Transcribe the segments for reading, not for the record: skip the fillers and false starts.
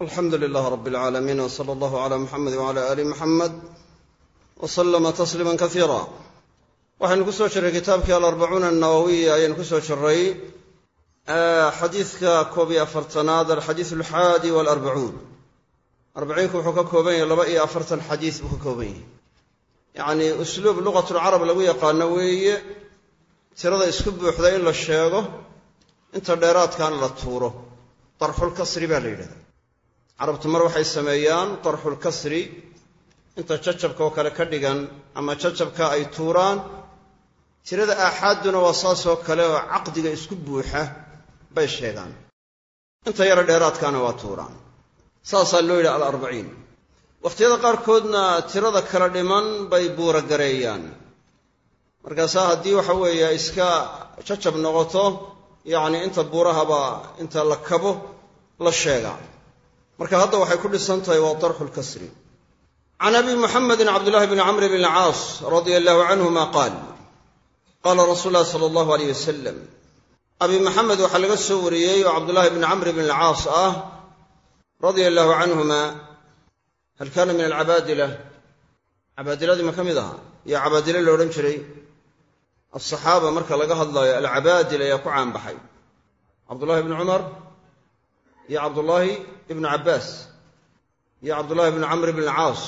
alxamdu lilaah rab اlcaalamiin wsala allahu cala muxamed wcala aali muxamed wslama tasliima kaiira waxaynu ku soo jirray kitaabkii alarbacuuna annawowiya ayaynu ku soo jirray xadiidka 41aad alxadiid alxaadi walarbacuun arbaciinku wuxuu ka kooban yahay 42 xadiis buu ka kooban yahay yacnii usluub lugatulcarab lagu yaqaano weeye tirada isku buuxda in la sheego inta dheeraadkaana la tuuro darxulkasri baa la yidhahdaa carabtu mar waxay sameeyaan darxulkasri inta jajabka oo kale ka dhigan ama jajabka ay tuuraan tirada aaxaadduna waa saasoo kale oo caqdiga isku buuxa bay sheegaan inta yara dheeraadkaana waa tuuraan saasaa loo yidhaha alarbaciin wakhtiyada qaarkoodna tirada kala dhiman bay buuragareeyaan markaasaa haddii waxa weeye iska jajab noqoto yacni inta buurahaba inta la kabo la sheegaa marka hadda waxay ku dhisan tahay waa darxu lkasri can abi muxamedin cabdillahi bni camr bn alcaas radia allahu canhuma qaal qaala rasuulu llahi sala allahu aleyh wasalam abi maxamed waxaa laga soo wariyey oo cabdullahi bni camr bn alcaas ah radia allahu canhuma hal kaana min alcabaadila cabaadiladii ma ka mid ahaa iyo cabaadile la odhan jiray asaxaaba marka laga hadlayo alcabaadil ayaa ku caanbaxay cabdullahi ibni cumar iyo cabdullaahi ibnu cabbaas iyo cabdullahi ibnu camr ibn alcaas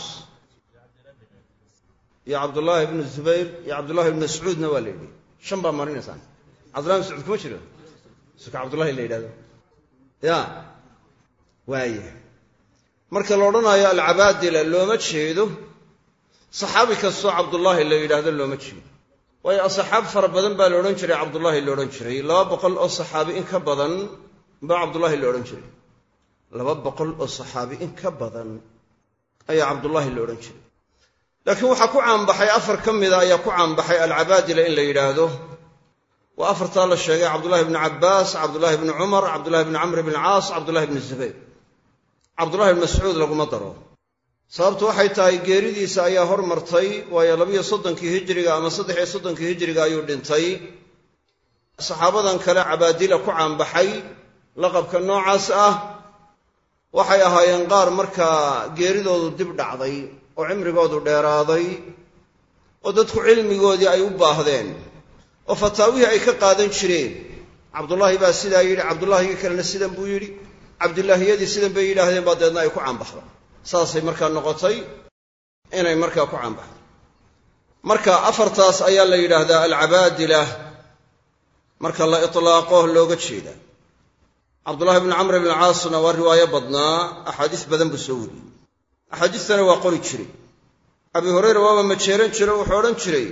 iyo cabdullaahi ibnu zubayr iyo cabdullahi ibnu mascuudna waa la yidhi shan baa marinaysaan cabdullahi ibn mascuud kuma jiro suka cabdullahi la yidhahdo ya waaya marka la odhanayo alcabaadila looma jeedo saxaabi kastoo cabdullaahi la yidhaahdo looma jeedo waayo asxaab fara badan baa la odhan jiray cabdullaahi la odhan jiray 200 oo saxaabi in ka badan baa cabdullaahi la odhan jiray 200 oo saxaabi in ka badan ayaa cabdullaahi la odhan jiray laakiin waxaa ku caanbaxay 4 ka mida ayaa ku caanbaxay alcabaadila in la yidhaahdo waa 4taa la sheegay cabdullahi ibni cabbaas cabdullahi ibni cumar cabdullahi ibni camr ibn alcaas cabdullahi ibni zubayr cabdullahi ibni mascuud laguma daro sababtu waxay tahay geeridiisa ayaa hormartay waayo 32 hijriga ama 33 hijriga ayuu dhintay saxaabadan kale cabaadila ku caanbaxay laqabka noocaas ah waxay ahaayeen qaar markaa geeridoodu dib dhacday oo cimrigoodu dheeraaday oo dadku cilmigoodii ay u baahdeen oo fataawihii ay ka qaadan jireen cabdullaahi baa sidaa yidhi cabdullaahigii kalena sidan buu yidhi cabdillaahiyadii sidan bay yidhaahdeen baa deedna ay ku caanbaxday saasay markaa noqotay inay markaa ku caanbaxdo marka 4taas ayaa la yidhaahdaa alcabaadila marka la itlaaqo looga jeeda cabdullahi ibni camr ibn alcaasna waa riwaayo badnaa axaadiis badan buu soo wariyey axaadiistana waa qori jiray abi hurayra waaba majeeran jiro wuxuu odhan jiray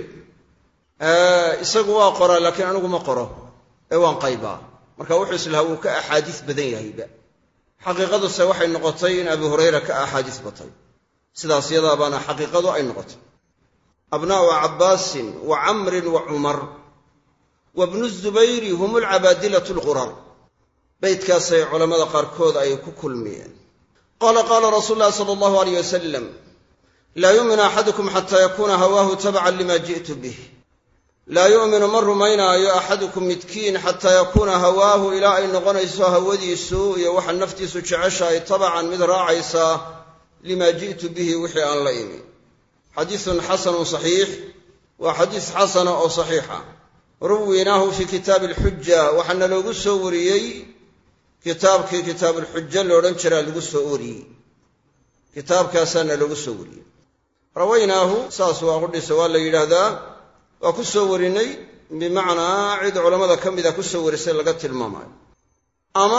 isagu waa qoraa laakiin anigu ma qoro ee waan qaybaa marka wuxuu islahaa wuu ka axaadiis badan yahayba xaqiiqaduse waxay noqotay in abi hurayra ka axaadiis batay sidaas yadaa baana xaqiiqadu ay noqotay abnaa'u cabbaasin wa camrin wa cumar wa bnu zubayri hum alcabaadilatu alqurar beydkaasay culammada qaarkood ay ku kulmiyeen qaala qaala rasuulu llahi sala allahu aleyh wasalam laa yu'minu axadukum xataa yakuuna hawaahu tabacan lima ji'tu bih laa yu'minu ma rumaynaayo axadukum midkiin xataa yakuuna hawaahu ilaa ay noqonayso hawadiisu iyo waxa naftiisu jeceshahay tabacan mid raacaysa limaa ji'tu bihi wixii aan la imi xadiisun xasanun saxiix waa xadiis xasana oo saxiixa ruwinaahu fii kitaabi alxuja waxaana loogu soo wariyey kitaabkii kitaabuulxuja loodhan jiraa lagu soo wariyey kitaabkaasaana loogu soo wariyey rawaynaahu saas waa qudhisa waa la yidhaahdaa waa ku soo warinay bimacnaa cid culammada ka mida ku soo warisay laga tilmaamayo ama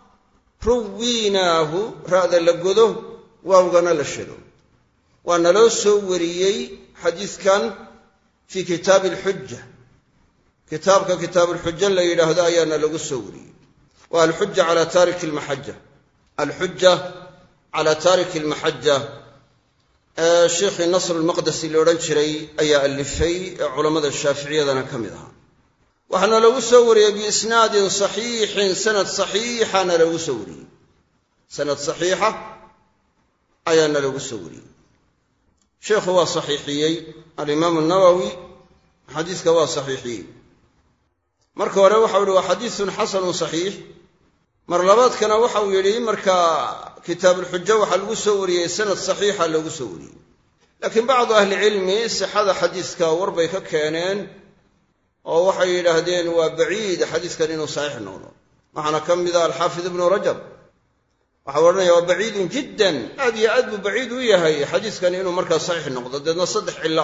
ruwiinaahu ra'da la godo waawgana la shado waa naloo soo wariyey xadiiskan fii kitaabi alxuja kitaabka kitaabuulxuja la yidhaahdo ayaana lagu soo wariyey waa alxuja calaa taariki almaxaja alxuja calaa taariki almaxaja sheikhii nasr almaqdesi la odhan jiray ayaa alifay ee culammada shaaficiyadana ka mid ahaa waxaana lagu soo wariyey biisnaadin saxiixin sanad saxiixana lagu soo wariyey sanad saxiixa ayaana lagu soo wariyey sheikhu waa saxiixiyey alimaamu nawowi xadiiska waa saxiixiyey marka hore waxau yihi waa xadiisun xasanun saxiix mar labaadkana waxau yidhi markaa kitaabulxujo waxaa lagu soo wariyey sanad saxiixa loogu soo wariyey laakiin bacdu ahlicilmi sixada xadiiska warbay ka keeneen oo waxay yidhaahdeen waa baciid xadiiskan inuu saxiix noqdo waxaana ka mid ah alxaafid ibnu rajab waxa odhanaya waa baciidun jiddan aad iyo aad buu baciid u yahay xadiiskani inuu markaa saxiix noqdo deedna saddex cillo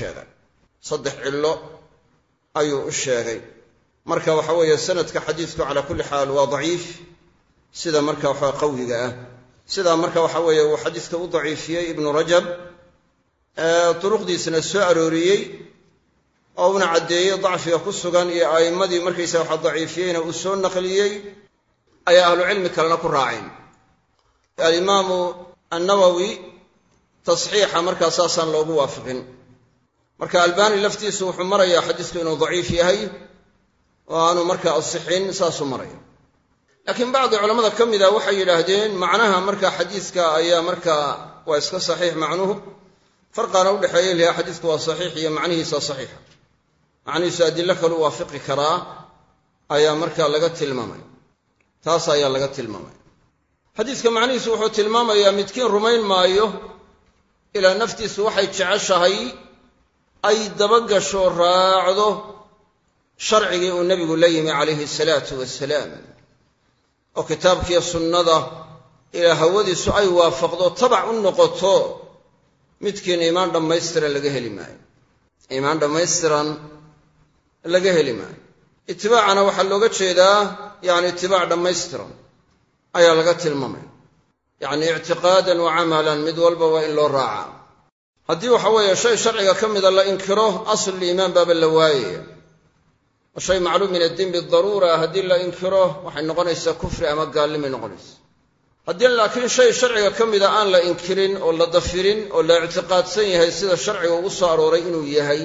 ayuu u sheegay marka waxa weeye sanadka xadiisku calaa kulli xaal waa daciif sida marka waxa qawiga ah sidaa marka waxa weeye uu xadiiska u daciifiyey ibnu rajab duruqdiisana soo arooriyey oo una caddeeyey dacfiga ku sugan iyo a'immadii markaysa waxa daciifiyeyna uu soo naqliyey ayaa ahlucilmi kalena ku raaceen alimaamu annawowi tasxiixa markaa saasaan loogu waafiqin marka albani laftiisu wuxuu marayaa xadiisku inuu daciif yahay oo aanu markaa asixin saasuu maraya laakiin bacdi culammada ka mida waxay yidhaahdeen macnaha markaa xadiiska ayaa markaa waa iska saxiix macnuhu farqaana u dhexeeya laha xadiisku waa saxiix iyo macnihiisa saxiixa macnihiisu adillo kalu waafiqi karaa ayaa markaa laga tilmaamaya taas ayaa laga tilmaamaya xadiiska macnihiisu wuxuu tilmaamayaa midkiin rumayn maayo ilaa naftiisu waxay jeceshahay ay dabagasho raacdo sharcigii uu nebigu la yimi calayhi salaatu wasalaam oo kitaabkiiyo sunnada ilaa hawadiisu ay waafaqdo tabac u noqoto midkiin iimaan dhammaystiran laga heli maayo iimaan dhammaystiran laga heli maayo itibaacana waxaa looga jeedaa yacni itibaac dhammaystiran ayaa laga tilmaamaya yacni ictiqaadan wa camalan mid walba waa in loo raacaa haddii waxa weeye shay sharciga ka mida la inkiro asluliimaan baaba la waayaya oo shay macluum min addiin bidaruura haddii la inkiro waxay noqonaysaa kufri ama gaallimay noqonaysa haddii laakiin shay sharciga ka mida aan la inkirin oo la dafirin oo la ictiqaadsan yahay sida sharciga ugu soo arooray inuu yahay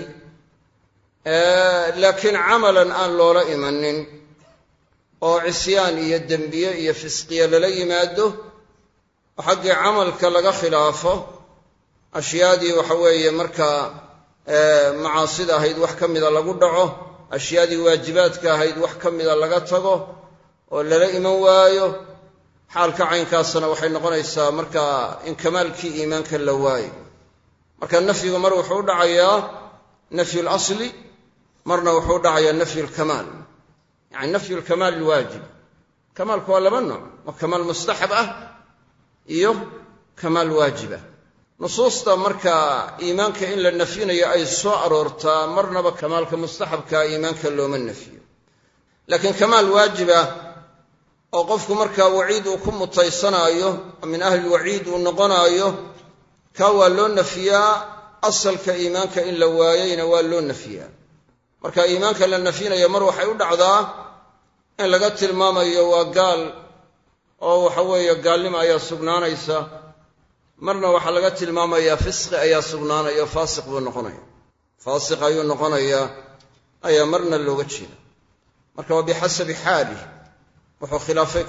laakiin camalan aan loola imanin oo cisyaan iyo dembiye iyo fisqiye lala yimaado oo xaggii camalka laga khilaafo ashyaadii waxa weeye markaa macaasida ahayd wax ka mida lagu dhaco ashyaadii waajibaadka ahayd wax ka mida laga tago oo lala iman waayo xaalka caynkaasna waxay noqonaysaa markaa in kamaalkii iimaanka la waayo marka nafyigu mar wuxuu u dhacayaa nafyu lasli marna wuxuu u dhacayaa nafyu lkamaal yacni nafyu lkamaal alwaajib kamaalku waa laba nooc waa kamaal mustaxab ah iyo kamaal waajib ah nusuusta markaa iimaanka in la nafyinayo ay soo aroortaa marnaba kamaalka mustaxabkaa iimaanka looma nafyo laakiin kamaal waajib ah oo qofku markaa waciid uu ku mutaysanaayo min ahlilwaciid uu noqonaayo kaa waa loo nafiyaa asalka iimaanka in la waayeyna waa loo nafiyaa marka iimaanka la nafyinayo mar waxay u dhacdaa in laga tilmaamayo waa gaal oo waxa weeye gaalnimo ayaa sugnaanaysa marna waxaa laga tilmaamayaa fisqi ayaa sugnaanaya oo faasiq buu noqonaya faasiq ayuu noqonayaa ayaa marna looga jeeda marka waa bixasabi xaalih wuxuu khilaafay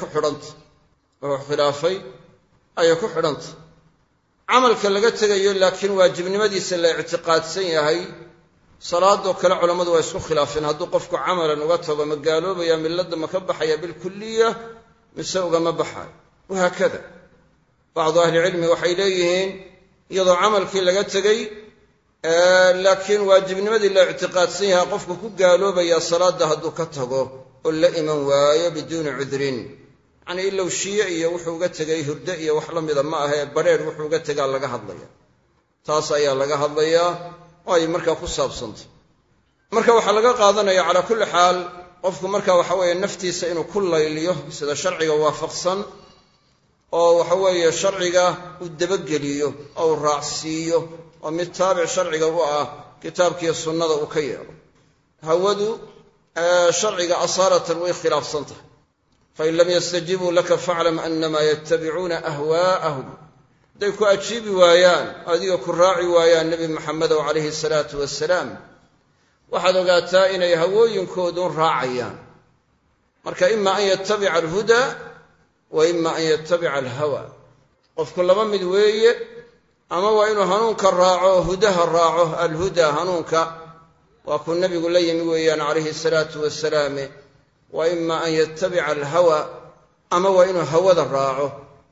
ayay ku xidhantay camalka laga tegayo laakiin waajibnimadiisa la ictiqaadsan yahay salaadoo kale culammadu waa isku khilaafeen hadduu qofku camalan uga tago ma gaaloobaya milladda ma ka baxaya bilkuliya mise ugama baxayo wahaakada bacdu ahlicilmi waxay leeyihiin iyadoo camalkii laga tegey laakiin waajibnimadii la ictiqaadsan yahay qofku ku gaaloobaya salaadda hadduu ka tago oo la iman waayo biduuni cudrin yacnii ilow shiye iyo wuxuu uga tegay hurdo iyo wax la mida ma ahee badrheer wuxuu uga tegaa laga hadlaya taas ayaa laga hadlayaa oo ay markaa ku saabsantay marka waxaa laga qaadanaya calaa kulli xaal qofku marka waxa weeye naftiisa inuu ku layliyo sida sharciga waafaqsan oo waxa weeye sharciga u dabageliyo oo u raacsiiyo oo mid taabic sharciga u ah kitaabkiiyo sunnada uu ka yeelo hawadu sharciga asaaratan way khilaafsan tahay fain lam yastajiibuu laka faclam annamaa yattabicuuna ahwaa'ahum hadday ku ajiibi waayaan adiga ku raaci waayaan nebi maxamedow calayhi salaatu wasalaam waxaad ogaataa inay hawooyinkoodun raacayaan marka ima an yattabica alhudaa wa ima an yattabica alhawa qofku laba mid weeye ama waa inuu hanuunka raaco hudaha raaco alhudaa hanuunka waa kuu nebigu la yimi weeyaan calayhi salaatu wasalaam wa ima an yattabica alhawa ama waa inuu hawada raaco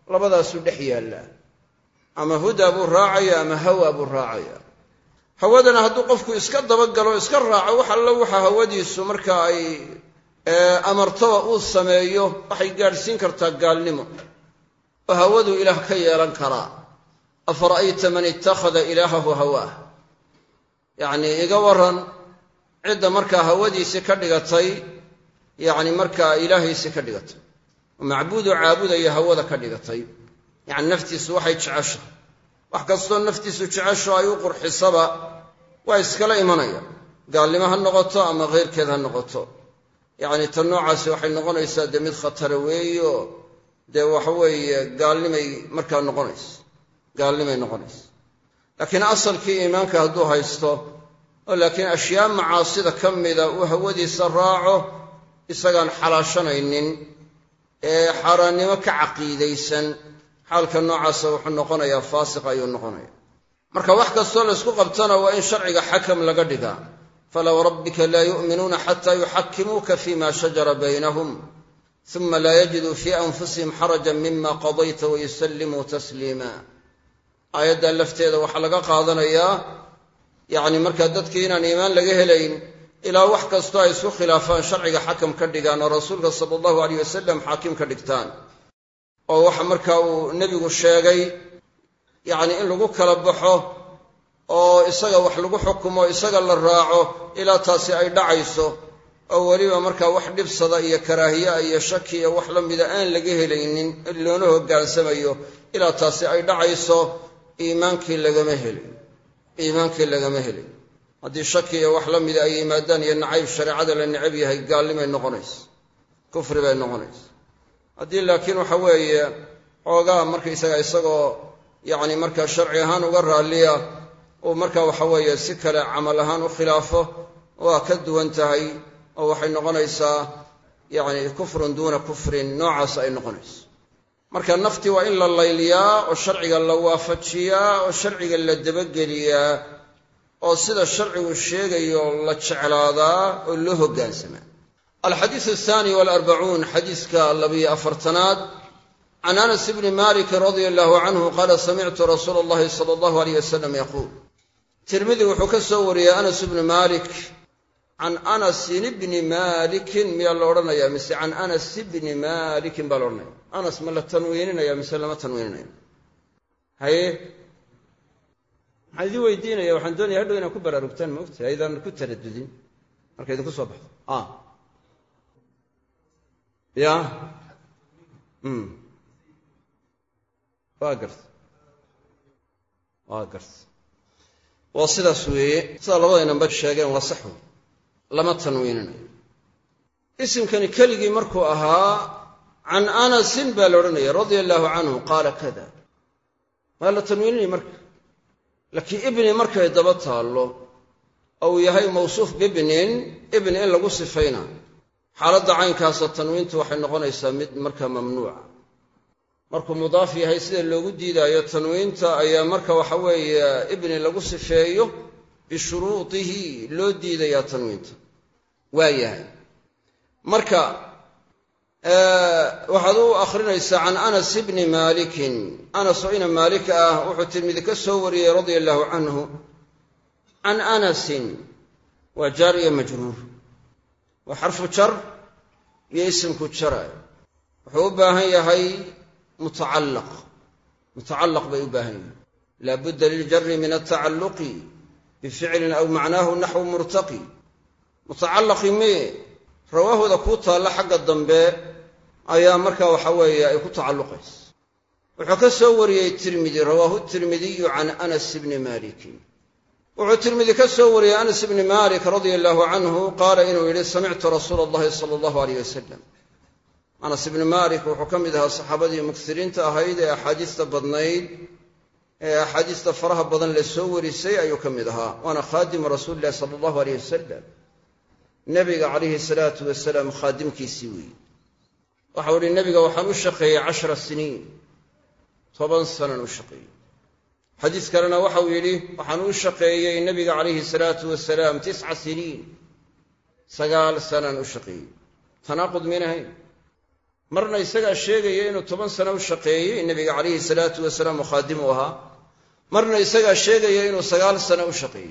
labadaasuu dhex yaallaa ama hudaa buu raacaya ama hawa buu raacaya hawadana hadduu qofku iska dabagalo iska raaco wax alla waxa hawadiisu marka ay amartaba uu sameeyo waxay gaadhsiin kartaa gaalnimo oo hawadu ilaah ka yeelan karaa afara'ayta man ittakhada ilaahahu hawaah yacni iga waran cidda markaa hawadiisii ka dhigatay yacni markaa ilaahaysi ka dhigatay oo macbuudu caabudaya hawada ka dhigatay yacni naftiisu waxay jecesha wax kastoo naftiisu jecesho ay u qurxisaba waa iskala imanaya gaalnimo ha noqoto ama keyrkeed ha noqoto yacni tan noocaasi waxay noqonaysaa dee mid khatara weeyo dee waxa weeye gaalnimay markaa gaalnimay noqonaysa laakiin asalkii iimaanka hadduu haysto oo laakiin ashyaa macaasida ka mida uu hawadiisa raaco isagaan xalaashanaynin ee xaaraannimo ka caqiidaysan xaalka noocaasa wuxuu noqonayaa faasiq ayuu noqonaya marka wax kastoo laysku qabtana waa in sharciga xakam laga dhigaa fala wrabbika laa yu'minuuna xataa yuxakimuuka fima shajara baynahum uma laa yajiduu fii anfusihim xarajan mima qadayta wayusallimuu tasliima aayaddan lafteeda waxaa laga qaadanayaa yacni markaa dadkii inaan iimaan laga helayn ilaa wax kastoo ay isku khilaafaan sharciga xakam ka dhigaan oo rasuulka sala allahu alayh wasalam xaakim ka dhigtaan oo waxa markaa uu nebigu sheegay yacni in lagu kala baxo oo isaga wax lagu xukumo isaga la raaco ilaa taasi ay dhacayso oo weliba markaa wax dhibsada iyo karaahiya iyo shaki iyo wax la mida aan laga helaynin in loona hoggaansamayo ilaa taasi ay dhacayso iimaankii lagama helin haddii shaki iyo wax la mida ay yimaadaan iyo nacayb shareecada la necab yahay gaalnimay noqonaysa kufri bay noqonaysa haddii laakiin waxa weeye xoogaa markaysaga isagoo yacni markaa sharci ahaan uga raalliya uu markaa waxa weeye si kale camal ahaan u khilaafo waa ka duwan tahay oo waxay noqonaysaa yacni kufrun duuna kufrin noocaas ay noqonayso marka nafti waa in la layliyaa oo sharciga la waafajiyaa oo sharciga la dabageliyaa oo sida sharcigu sheegayo la jeclaadaa oo loo hoggaansamaa alxadiiث الثاني والأربعون xadiiska 24aad can anas bni malik radi allahu canhu qaala samictu rasuula اllahi salى اllahu alayh wasalam yaquul tirmidi wuxuu ka soo wariyey anas bni malik can anasin bni malikin miyaa la odhanaya mise can anas bni malikin baa la odhanaya anas ma la tanwiininaya mise lama tanwiininayo haye maxaan idin weydiinaya waxaan doonaya hadhow inaan ku baraarugtaan ma ogtahay aydaan ku taradudin marka idinku soo baxdo ya waa garta waa sidaas weeye sidaa labadaynanba sheegeen waa sax wey lama tanwiininayo isimkani keligii markuu ahaa can anasin baa la odhanaya radia allahu canhu qaala kada waa la tanwiininaya marka laakiin ibni markay daba taallo ou yahay mawsuuf bibnin ibni in lagu sifayna xaaladda caynkaasa tanwiintu waxay noqonaysaa mid markaa mamnuuca markuu mudaaf yahay sida loogu diidaayo tanwiinta ayaa marka waxa weeye ibni lagu sifeeyo bishuruudihi loo diidayaa tanwiinta waa yahay marka waxaad u akhrinaysaa can anas bni maalikin anas oo ina maalik ah wuxuu tirmidi ka soo wariyey radia allahu canhu can anasin waa jaar iyo majruur waa xarfu jar iyo isimku jara wuxuu u baahan yahay mutacallaq bay u baahan yihin laa budda liljari min altacalluqi bificlin aw macnaahu naxwu murtaqi mutacallaqi mee rawaahooda kuu taalla xagga dambe ayaa markaa waxa weeye ay ku tacalluqaysa wuxuu ka soo wariyey tirmidi rawaahu tirmidiyu can anas bni malikin wuxuu tirmidi ka soo wariyey anas bni malik radia allahu canhu qaala inuu yidhi samictu rasuula allahi sala allahu alayh wasalam anas ibni malik wuxuu ka mid ahaa saxaabadii muksiriinta ahayd ee axaadiista badnayd ee axaadiista faraha badan la soo warisay ayuu ka mid ahaa waana khaadimu rasuuli illahi sala allahu alayh wasalam nebiga calayhi salaatu wasalaam khaadimkiisii weeye waxau ihi nebiga waxaan u shaqeeyey 10 siniin 10 sanan u shaqeeyey xadiis kalena waxau yidhi waxaan u shaqeeyey nebiga calayhi salaatu wasalaam 9 siniin 9 sanan u shaqeeyey tanaaqud minahayn marna isagaa sheegaya inuu 10 sano u shaqeeyey nabiga calayhi salaatu wasalaam khaadimu ahaa marna isagaa sheegaya inuu 9 sano u shaqeeyey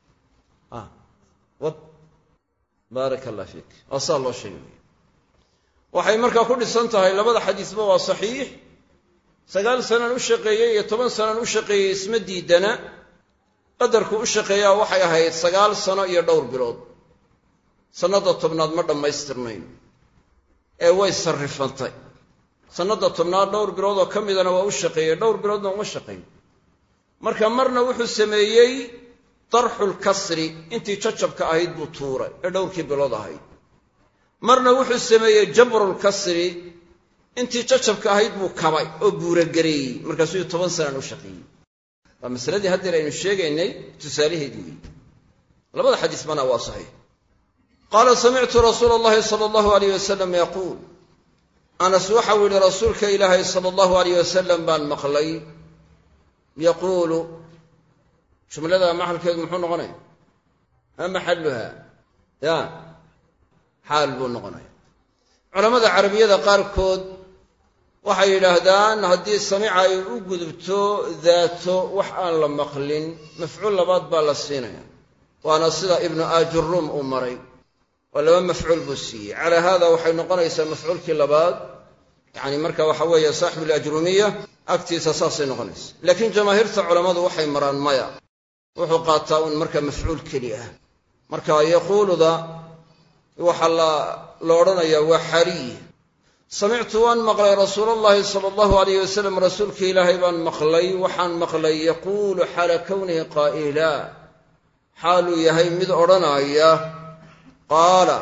baarakallahu fiik asal loo sheegay waxay markaa ku dhisan tahay labada xadiisba waa saxiix 9 sano u shaqeeyey iyo 10 sano u shaqeeyey isma diidana qadarku u shaqeeyaa waxay ahayd 9 sano iyo dhowr bilood sanada 10aad ma dhamaystirnayn ee way sarrifantay sanada 10aad dhowr bilood oo kamidana waa u shaqeeyey dhowr biloodna uma shaqeeyey marka marna wuxuu sameeyey darxul kasri intii jajabka ahayd buu tuuray ee dhowrkii bilood ahayd marna wuxuu sameeyey jabrul kasri intii jajabka ahayd buu kabay oo buuragereeyey markaasuu 10 sano u shaqeeyey waa masaladii hadda aynu sheegaynay tusaalaheedii labada xadiis mana waa saxiix qala sami'tu rasuulallahi sallallahu alayhi wasallam yaqul anas waxa uu yiri rasuulka ilaahay sallallahu alayhi wasallam baan maqlay yaqulu jumlada maxalkeedu muxuu noqonay ama xalluha ya xaal buu noqonay culimada carabiyada qaarkood waxay yiraahdaan haddii samica ay u gudubto daato wax aan la maqlin mafcuul labaad baa la siinaya waana sida ibnu ajurrum uu maray wala mafcuul buu siiyey ala hada waxay noqonaysaa mafcuulkii labaad yani marka waxa weeye saaxiib al-ajrumiyya agtiisa saasay noqonaysaa laakiin jamaahirta culimadu waxay maraan maya wuxuu qaataa un marka mafcuul keli ah marka yaquluda waxa la odhanayaa waa xariy samictu waan maqlay rasuulallahi sallallahu alayhi wasallam rasuulka ilaahay baan maqlay waxaan maqlay yaquulu xaala kownihi qaa'ila xaaluu yahay mid odhanaya qaala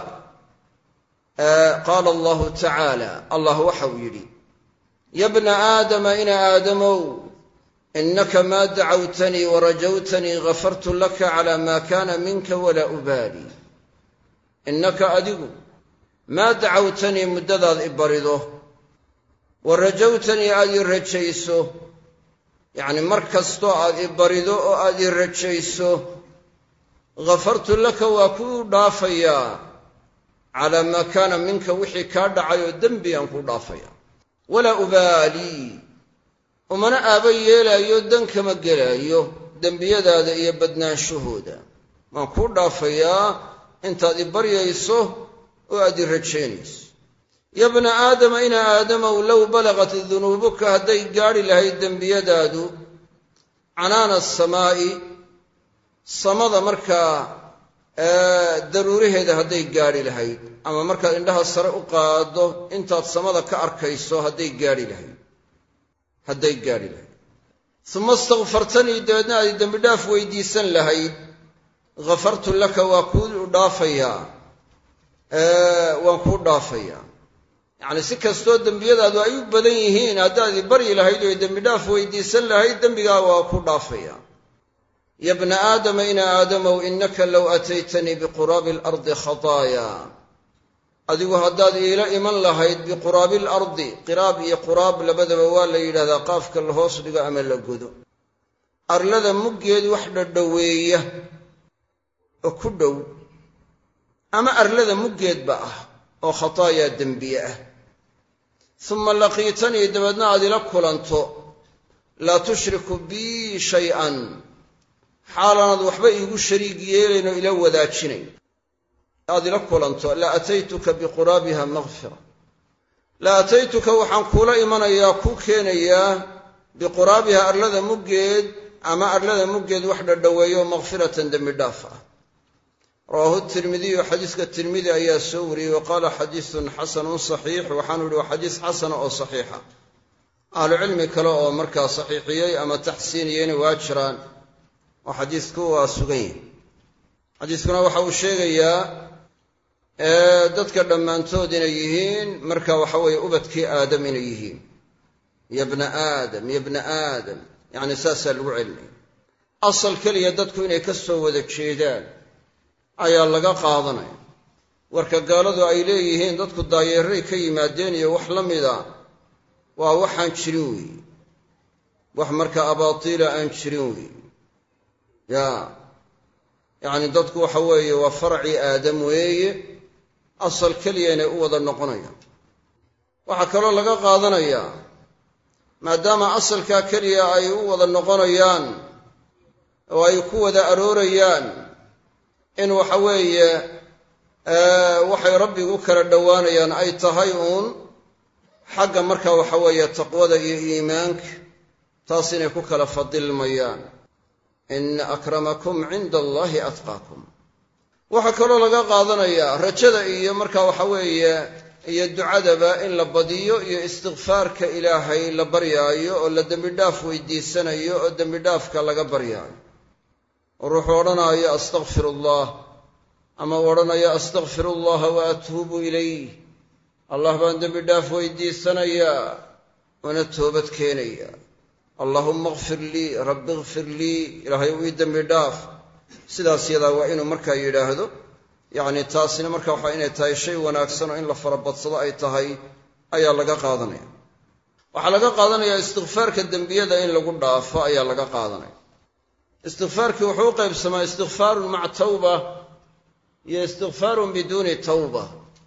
allahu tacaala allah waxa uu yidhi ya bna aadama ina aadamow inaka maa dacawtanii warajawtanii gafartu laka calaa maa kaana minka walaa ubaali innaka adigu maa dacawtanii muddadaad i barido wa rajawtanii aad ii rajayso yacni mar kastoo aad i barido oo aad ii rajayso gafartu laka waa kuu dhaafayaa calaa maa kaana minka wixii kaa dhacay oo dembi aan kuu dhaafaya walaa ubaalii umana aaba yeelaayo dan kama gelaayo dembiyadaada iyo badnaanshahooda waan kuu dhaafayaa intaad i baryayso oo aad i rajaynayso ya bna aadama ina aadamow low balagat dunuubuka hadday gaadhi lahayd dembiyadaadu canaana asamaa'i samada markaa daruuraheeda hadday gaadhi lahayd ama markaad indhaha sare u qaaddo intaad samada ka arkayso hadday gaadhi lahayd uma istakfartanii dabeedna aad dembi dhaaf weydiisan lahayd gafartu laka waan kuu dhaafayaa yacni si kastoo dembiyadaadu ay u badan yihiin haddaad i baryi lahayd oo dembi dhaaf weydiisan lahayd dembigaa waa ku dhaafayaa ya bna aadama ina aadamow innaka low ataytanii biquraabi alardi khataaya adigu haddaad iila iman lahayd biquraabi alardi qiraab iyo quraab labadaba waa la yidhahdaa qaafka la hoos dhigo ama la godo arlada muggeed wax dhadhoweeya oo ku dhow ama arlada muggeedba ah oo khataaya dembiye ah uma laqiitanii dabeedna aad ila kulanto laa tushriku bii shay-an xaalanaad waxba iigu shariig yeelayn oo ila wadaajinayn aad ila kulanto la ataytuka biquraabiha maqfira la ataytuka waxaan kuula imanayaa kuu keenayaa biquraabiha arlada muggeed ama arlada muggeed wax dhadhoweeyo maqfiratan dembi dhaaf ah rawaahu tirmidiyu xadiiska tirmidi ayaa soo wariyey wa qaala xadiisun xasanun saxiix waxaanu yihi waa xadiis xasana oo saxiixa ahlucilmi kale oo markaa saxiixiyey ama taxsiiniyeyna waa jiraan oo xadiisku waa sugan yahay xadiiskuna waxa uu sheegayaa dadka dhammaantood inay yihiin marka waxa weeye ubadkii aadam inay yihiin ya bna aadam yacni saasaa lagu celinaya asal keliya dadku inay ka soo wada jeedaan ayaa laga qaadanaya warka gaaladu ay leeyihiin dadku daayeeray ka yimaadeen iyo wax la mida waa waxaan jirin weeye wax marka abaatiila aan jirin weeye yacni dadku waxa weeye waa faracii aadam weeye asal keliya inay u wada noqonayaan waxaa kaloo laga qaadanayaa maadaama asalkaa keliya ay u wada noqonayaan oo ay ku wada aroorayaan in waxa weeye waxay rabbigu u kala dhowaanayaan ay tahay uun xagga marka waxa weeye taqwada iyo iimaanka taas inay ku kala fadilmayaan ina akramakum cinda allahi atqaakum waxaa kaloo laga qaadanayaa rajada iyo marka waxa weeye iyo ducadaba in la badiyo iyo istikfaarka ilaahay la baryaayo oo la dembi dhaaf weydiisanayo oo dembi dhaafka laga baryaayo oo ruuxuu odhanaayo astakfir allah ama uu odhanayo astakfir allaha wa atuubu ilayh allah baan dembi dhaaf weydiisanayaa una toobad keenaya allahumma ikfir lii rabbi ikfir lii ilaahay ii dembi dhaaf sidaas yadaa waa inuu markaa yidhaahdo yacni taasina marka waxa inay tahay shay wanaagsan oo in la farabadsado ay tahay ayaa laga qaadanaya waxaa laga qaadanayaa istikfaarka dembiyada in lagu dhaafo ayaa laga qaadanaya istikfaarkii wuxuu u qaybsamaa istikfaarun maca tawba iyo istikfaarun biduuni tawba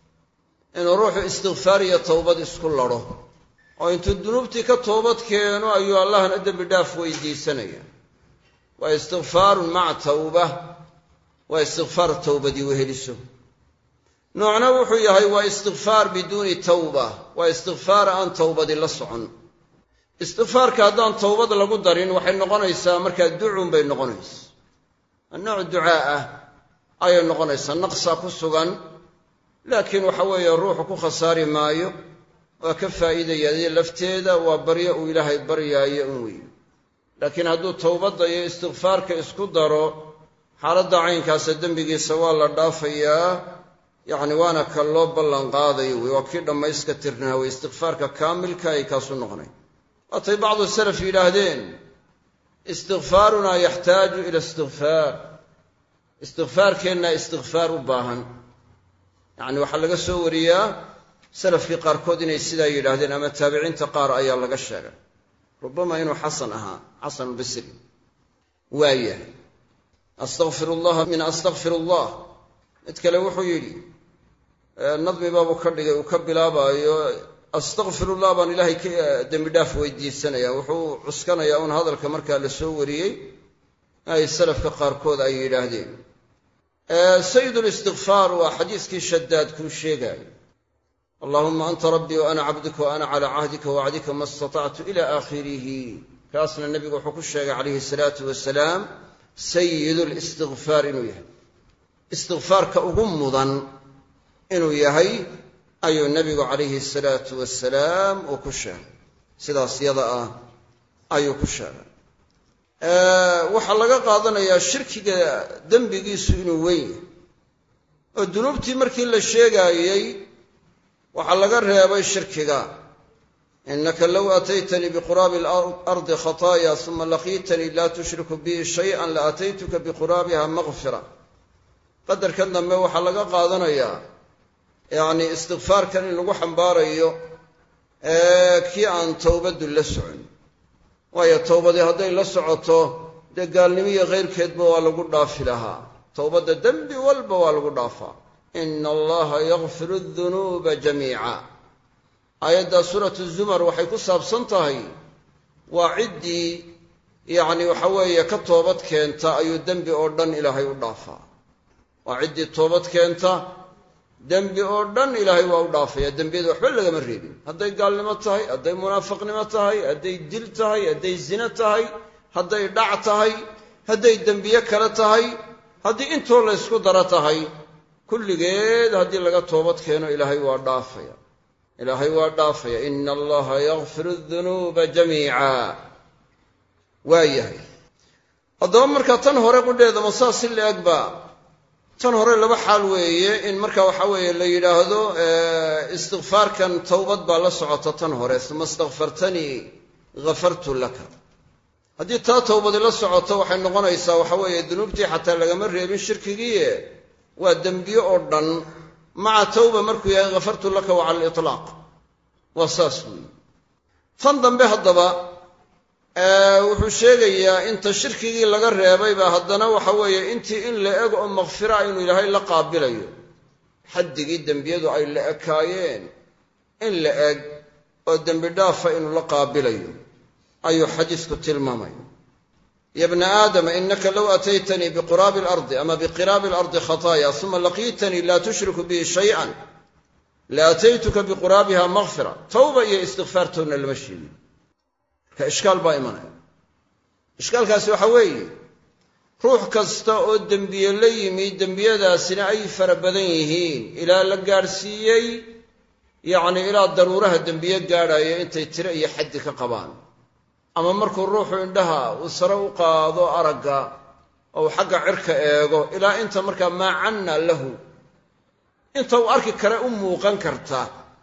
inuu ruuxu istikfaar iyo towbad isku ladho oo intuu dunuubtii ka toobad keeno ayuu allahna dembi dhaaf weydiisanaya waa istikfaarun maca tawba waa istikfaar towbadii weheliso noocna wuxuu yahay waa istikfaar biduuni tawba waa istikfaar aan towbadi la socon istikfaarka haddaan towbad lagu darin waxay noqonaysaa markaa ducun bay noqonaysaa nooc ducaa ah ayay noqonaysaa naqsaa ku sugan laakiin waxa weeye ruuxu ku khasaari maayo waa ka faa'iidaya lafteeda waa baryo uu ilaahay baryaayo un weeye laakiin hadduu towbadda iyo istikfaarka isku daro xaaladda caynkaasa dembigiisa waa la dhaafayaa yacni waana ka loo ballan qaadayo wey waa kii dhammayska tirnaa wey istikfaarka kaamilka ay kaasu noqonay waatay bacdu salaf yidhaahdeen istikfaarunaa yaxtaaju ila istikfaar istikfaarkeennaa istikfaar u baahan yacni waxaa laga soo wariyaa salafkii qaarkood inay sidaa yidhaahdeen ama taabiciinta qaar ayaa laga sheegay rubama inuu xasan ahaa xasan albasri waayahay astakfir allaha min astakfir allah mid kale wuxuu yidhi nadmi baabuu ka dhigay uu ka bilaabaayo astakfirullah baan ilaahay ka dembi dhaaf weydiisanaya wuxuu cuskanayaa un hadalka markaa la soo wariyey ay salafka qaarkood ay yidhaahdeen sayidulistikfaar waa xadiiskii shadaad kuu sheegaayo allahuma anta rabbii wa ana cabduka wa ana calaa cahdika wacdika ma istatactu ila aakhirihi kaasna nebigu wuxuu ku sheegay calayhi salaatu wasalaam sayidulistikfaar inuu yahay istikfaarka ugu mudan inuu yahay ayuu nebigu calayhi salaatu wasalaam uu ku sheegay sidaas yada ah ayuu ku sheegay waxaa laga qaadanayaa shirkiga dembigiisu inuu weyn yahay oo dunuubtii markii la sheegaayey waxaa laga reebay shirkiga innaka low ataytanii biquraabi alardi khataaya uma laqiitanii laa tushriku bii shay-an la ataytuka biquraabiha maqfira qadarkan dambe waxaa laga qaadanayaa yacni istikfaarkan in lagu xambaarayo kii aan towbaddu la socon waayo towbadii hadday la socoto dee gaalnimo iyo keyrkeedba waa lagu dhaafi lahaa towbadda dembi walba waa lagu dhaafaa ina allaha yakfiru adunuuba jamiica aayaddaa suuratu zumar waxay ku saabsan tahay waa ciddii yacni waxa weeye ka toobad keenta ayuu dembi oo dhan ilaahay u dhaafaa waa ciddii toobad keenta dembi oo dhan ilaahay waa u dhaafaya dembiyada waxba lagama reebin hadday gaalnimo tahay hadday munaafiqnimo tahay hadday dil tahay hadday zina tahay hadday dhac tahay hadday dembiye kale tahay haddii intoo la ysku daro tahay kulligeed haddii laga toobad keeno ilaahay waa dhaafaya ilaahay waa dhaafaya ina allaha yakfiru adunuuba jamiica waa yahay haddaba markaa tan hore qudheeda masaa si la eg ba tan hore laba xaal weeye in marka waxa weeye la yidhaahdo istikfaarkan towbad baa la socota tan hore uma istakfartanii ghafartu laka haddii taa towbadi la socoto waxay noqonaysaa waxa weeye dunuubtii xataa lagama reebin shirkigiie waa dembiye oo dhan maca tawba markuu yahay ghafartu laka wa cala aliطlaaq waa saas weeye tan dambe haddaba wuxuu sheegayaa inta shirkigii laga reebayba haddana waxa weeye intii in la eg oo makfira inuu ilaahay la qaabilayo xaddigii dembiyadu ay la ekaayeen in la eg oo dembi dhaafa inuu la qaabilayo ayuu xadiisku tilmaamaya ya bna aadama inaka low ataytanii biquraabi alardi ama biqiraabi alardi khataaya uma laqiitanii laa tushriku bihi shay'an la ataytuka biquraabiha makfira tawba iyo istikfaartoodna lama sheegin marka ishkaal baa imanaya ishkaalkaasi waxa weeye ruux kasta oo dembiye la yimi dembiyadaasina ay fara badan yihiin ilaa la gaadhsiiyey yacni ilaa daruuraha dembiye gaadhaya intay tiro iyo xaddi ka qabaan ama markuu ruuxu indhaha uu sare u qaado aragga oo uu xagga cirka eego ilaa inta markaa maa canna lahu inta uu arki kare u muuqan karta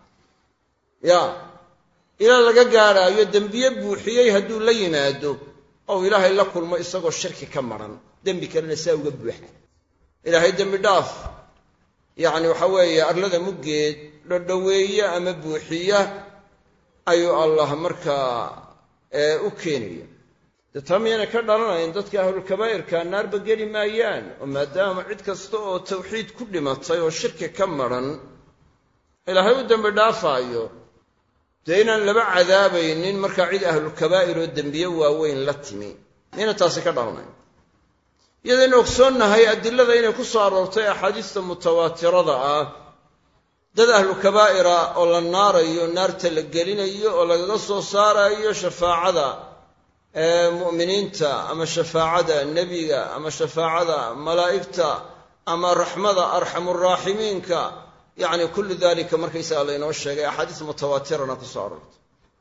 ilaa laga gaadhaayo dembiye buuxiyey hadduu la yimaado ou ilaahay la kulmo isagoo shirki ka maran dembi kalena saa uga buuxa ilaahay dembi dhaaf yacni waxa weeye arlada muggeed dhodhoweeya ama buuxiya ayuu allah markaa u keenaya dee taa miyayna ka dhalanayn dadka ahlulkabaa'irka naarba geli maayaan oo maadaama cid kasta oo tawxiid ku dhimatay oo shirki ka maran ilaahay u dembi dhaafaayo dee inaan laba cadaabaynin markaa cid ahlulkabaa'ir oo dembiye waaweyn la timi miyayna taasi ka dhalanayn iyadaynu ogsoonnahay adilada inay ku soo aroortay axaadiista mutawaatirada ah dad ahlukabaa'ira oo la naarayo naarta la gelinayo oo lagaga soo saarayo shafaacada mu'miniinta ama shafaacada nebiga ama shafaacada malaa'igta ama raxmada arxamuraaximiinka yacni kullu dalika markaysaga laynoo sheegay axaadiis mutawaatirana ku soo aroortay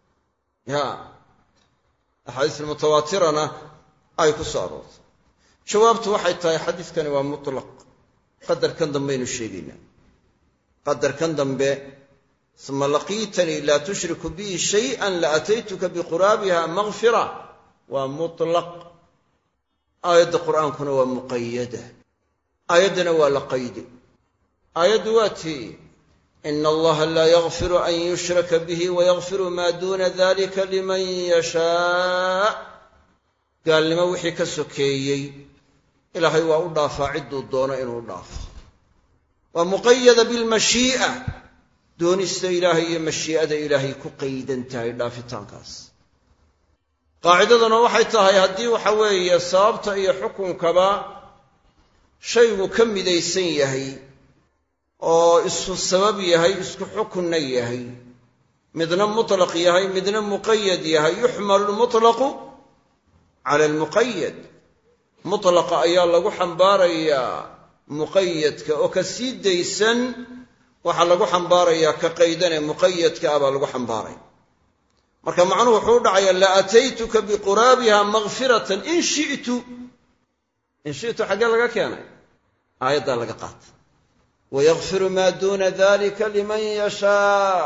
axaadiis mutawaatirana ay ku soo aroortay jawaabtu waxay tahay xadiiskani waa mutlaq qadarkan dambaynu sheegaynaa qadarkan dambe uma laqiitanii laa tushriku bihi shay'an la ataytuka biquraabiha makfira waa mutlaq aayadda qur'aankuna waa muqayada aayaddana waa la qaydi aayaddu waa tii ina allaha laa yakfiru an yushraka bihi wayakfiru maa duuna dalika liman yashaa gaalnimo wixii ka sokeeyey ilaahay waa u dhaafaa cidduu doono inuu dhaafo waa muqayada bilmashii'a doonista ilaahay iyo mashii'ada ilaahay ku qaydan tahay dhaafitaankaas qaacidaduna waxay tahay haddii waxa weeye sababta iyo xukunkaba shaygu ka midaysan yahay oo isku sabab yahay isku xukunna yahay midna mutlaq yahay midna muqayad yahay yuxmalu lmutlaqu cala almuqayad mutlaqa ayaa lagu xambaarayaa muqayadka oo ka sii daysan waxaa lagu xambaarayaa ka qaydanee muqayadka ah baa lagu xambaaraya marka macnuhu wuxuu u dhacayaa la ataytuka biquraabiha makfiratan in shi'tu xaggee laga keenay aayaddaa laga qaata wayakfiru maa duuna dalika liman yashaa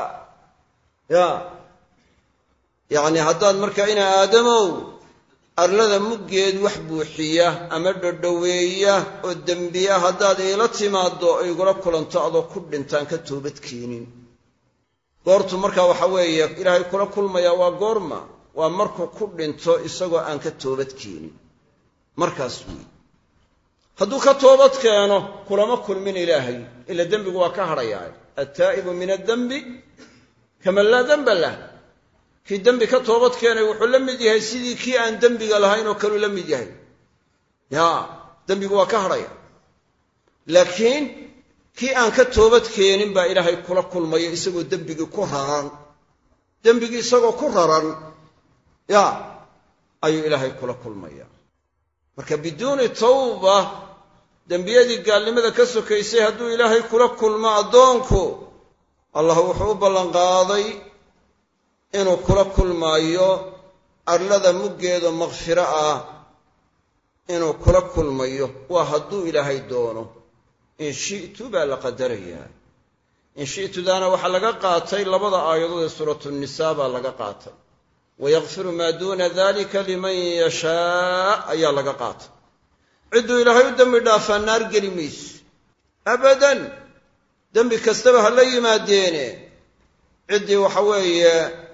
yacni haddaad markaa ina aadamow arlada muggeed wax buuxiya ama dhodhoweeya oo dembiya haddaad iila timaaddo igula kulanto adoo ku dhintaan ka toobad keenin goortu markaa waxa weeye ilaahay kula kulmaya waa goorma waa markuu ku dhinto isagoo aan ka toobad keenin markaas weeye hadduu ka toobad keeno kulama kulmin ilaahay ila dembigu waa ka hadhayaa attaa'ibu min addembi kaman laa demba lah kii dembi ka toobad keenay wuxuu la mid yahay sidii kii aan dembiga lahayn oo kaluu la mid yahay dembigu waa ka hadhaya laakiin kii aan ka toobad keenin baa ilaahay kula kulmaya isagoo dembigii ku raran dembigii isagoo ku raran ayuu ilaahay kula kulmaya marka biduuni tawba dembiyadii gaalnimada ka sokaysay hadduu ilaahay kula kulmo addoonku allah wuxuu u ballanqaaday inuu kula kulmaayo arlada muggeedo makfiro ah inuu kula kulmayo waa hadduu ilaahay doono in shi'tu baa la qadarayaa in shi'tudaana waxaa laga qaatay labada aayadood ee suuratu nisaa baa laga qaatay wayakfiru maa duuna dalika liman yashaa ayaa laga qaatay cidduu ilaahay u dembi dhaafaa naar geli mayso abadan dembi kastaba ha la yimaadeene ciddii waxa weeye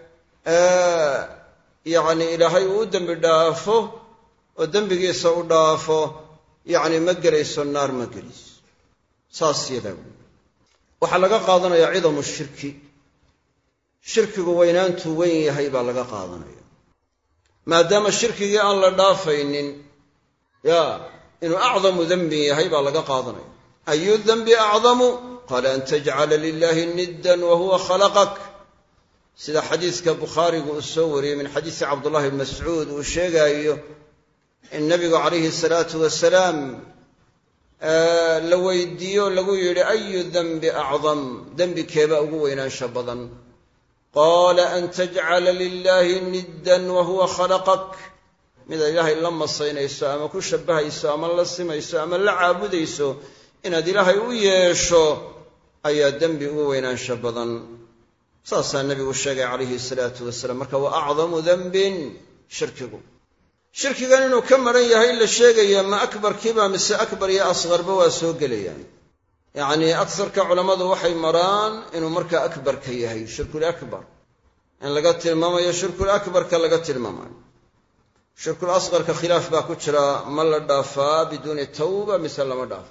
yacni ilaahay uu u dembi dhaafo oo dembigiisa u dhaafo yacni ma gelayso naar ma gelayso saas yadaa wey waxaa laga qaadanayaa cidamu shirki shirkigu weynaantuu weyn yahay baa laga qaadanaya maadaama shirkigii aan la dhaafaynin inuu acdamu dembin yahay baa laga qaadanaya ayu dembi acdamu qaala an tajcala lilahi niddan wahuwa khalaqak sida xadiiska bukhaarigu uu soo wariyey min xadiisi cabdullahi bn mascuud uu sheegaayo in nabigu calayhi salaatu wasalaam la weydiiyo lagu yidhi ayu dembi acdam dembi keebaa ugu weynaansha badan qaala an tajcala lilahi niddan wahuwa khalaqak midaad ilaahay la masaynayso ama ku shabbahayso ama la simayso ama la caabudayso inaad ilaahay u yeesho ayaa dembi ugu weynaansha badan saasaa nebigu sheegay calayhi salaatu wasalaam marka waa acdamu dembin shirkigan inuu ka maran yahay in la sheegaya ma akbarkiiba mise akbar iyo asqarba waa soo gelayaan yacnii agsarka culammadu waxay maraan inuu markaa akbarka yahay shirkul akbar in laga tilmaamayo shirkul akbarka laga tilmaamayo shirkul asqarka khilaaf baa ku jira ma la dhaafaa biduuni tawba mise lama dhaafo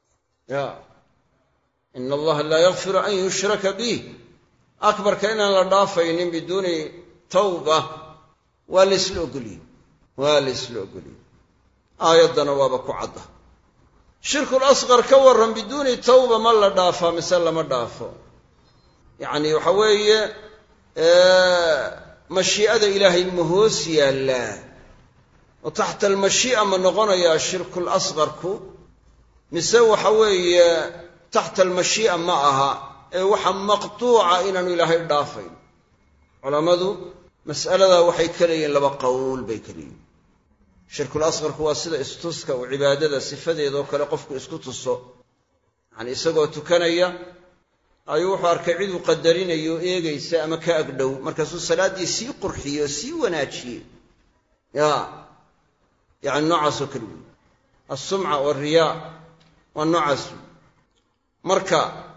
ina allaha laa yakfiru an yushraka bih akbarka inaan la dhaafaynin biduuni tawba waa laysla ogoliyey aayaddana waaba ku cadda shirkul asqar ka warran biduuni tawba ma la dhaafaa mise lama dhaafo yacni waxa weeye mashii'ada ilaahay ma hoos yaallaa oo taxta almashii'a ma noqonayaa shirkul asqarku mise waxa weeye taxta almashii'a ma aha ee waxa maqtuuca inaanu ilaahay dhaafayn culammadu mas'aladaa waxay ka leeyihin laba qowl bay ka leeyihin shirkul asqarku waa sida istuska uu cibaadada sifadeedoo kale qofku isku tuso yacni isagoo tukanaya ayuu wuxuu arkay cid uu qadarinayo eegaysa ama ka agdhow markaasuu salaaddii sii qurxiyey oo sii wanaajiyey yacni noocaasoo kale wey alsumca waalriyaa waa noocaas marka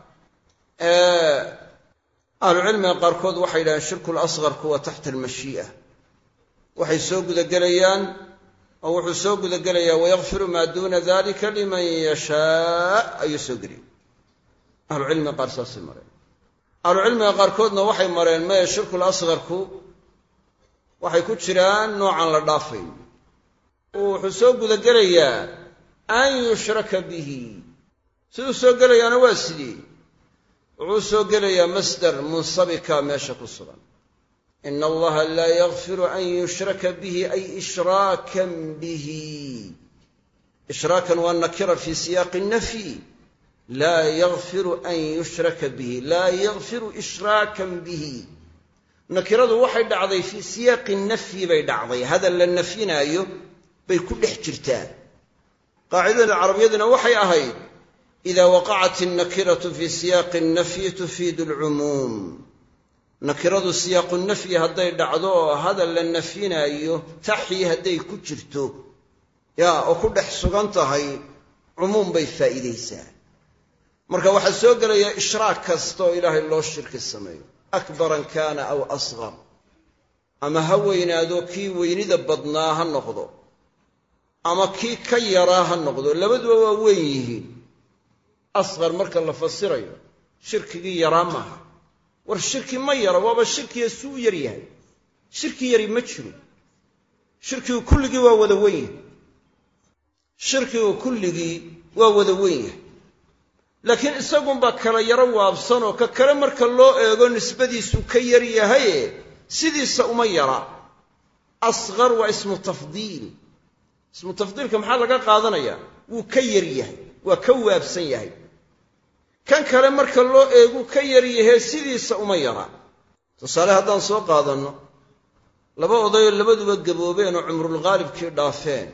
ahlucilmiga qaarkood waxay yidhahdeen shirkul asqarku waa taxta almashii'a waxay soo gudagelayaan oo wuxuu soo gudagelayaa wayakfiru maa duuna dalika liman yashaa ayuu soo geliyay ahlucilmiga qaar saasay mareen ahlucilmiga qaarkoodna waxay mareen maya shirkul asqarku waxay ku jiraan noocan la dhaafayn oo wuxuu soo gudagelayaa an yushraka bihi siduu soo gelayaana waa sidii wuxuu soo gelayaa masdar munsabika meesha ku sugan ina allaha laa yakfiru an yushraka bihi ay ishraakan bihi ishraakan waa nakira fi siyaaqi nafyi laa yakfiru an yushraka bihi laa yakfiru ishraakan bihi nakiradu waxay dhacday fii siyaaqi nafyi bay dhacday hadal la nafyinaayo bay ku dhex jirtaa qaacidada carabiyaduna waxay ahayd ida waqacat annakiratu fi siyaaqi nafyi tufiidu alcumuum nakiradu siyaaqu nafyi hadday dhacdo oo hadal la nafyinaayo taxyi hadday ku jirto oo ku dhex sugan tahay cumuum bay faa'iidaysaa marka waxaa soo gelaya ishraak kasta oo ilaahay loo shirki sameeyo akbaran kaana aw asqar ama ha weynaado kii weynida badnaa ha noqdo ama kii ka yaraa ha noqdo labaduba waa weyn yihiin asqar marka la fasirayo shirkigii yaraa maaha war shirki ma yara waaba shirkiga suu u yar yahay shirki yari ma jiro shirkigu kulligii waa wada weyn yahay shirkigu kulligii waa wada weyn yahay laakiin isagunbaa kala yaro waabsanoo ka kale marka loo eego nisbadiisu ka yar yahaye sidiisa uma yara asqar waa ismu tafdiil ismu tafdiilka maxaa laga qaadanayaa wuu ka yar yahay waa ka waabsan yahay kan kale marka loo eegu ka yar yahay sidiisa uma yara tusaale haddaan soo qaadanno laba odayoo labaduba gaboobeen oo cumrulghaalibkii dhaafeen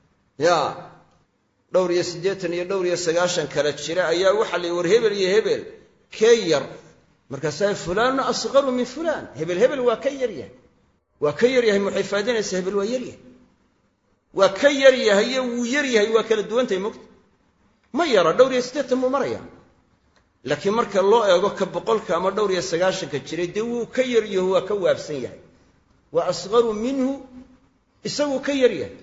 dhowr iyo 80 iyo dhowr iyo 90 kala jira ayaa waxa la war hebel iyo hebel kee yar markaasaa fulaan asqaru min fulaan hebel waa ka yar yahay maxay faa'iideynaysaa hebel waa yar yahay waa ka yar yahay wuu yar yahay waa kala duwantahay mogta ma yara dhowr iyo 80 muu maraya laakiin marka loo eego ka 100 ama dhowr iyo 90 ka jiray dee wuu ka yar yahay waa ka waabsan yahay waa asqaru minhu isagu ka yar yahay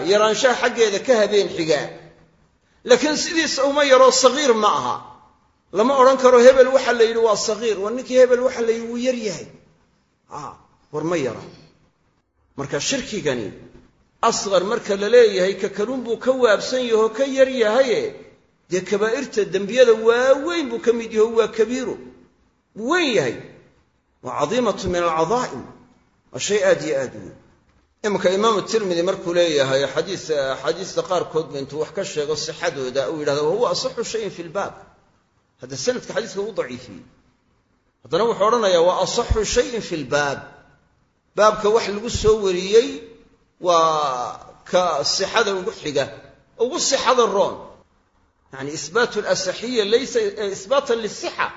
yaraanshaha xaggeeda ka habeen xigaa laakiin sidiisa uma yaroo sagiir ma aha lama odhan karo hebel waxa la yidhi waa sagiir, waa ninkii hebel waxa la yidhi wuu yar yahay. war ma yara. marka shirkigani asqar marka la leeyahay ka kaluun buu ka waabsan yaho ka yar yahaye dee kabaa'irta dembiyada waaweyn buu ka mid yaho waa kabiiro buu weyn yahay, waa cadiimatu min alcadaa'im, waa shay aad iyo aad weyn. imanka imaamu tirmidi markuu leeyahay axaadiista qaarkoodba intuu wax ka sheego sixadooda uu yidhahdo wahuwa asaxu shayin fi lbaab, hadda sanadka xadiiska u daciifiyey, haddana wuxuu odhanayaa waa asaxu shayin fi lbaab, baabka wax lagu soo wariyey waa ka sixada ugu xiga, ugu sixada roon. yani isbaatu alasaxiya laysa isbaatan lisixa,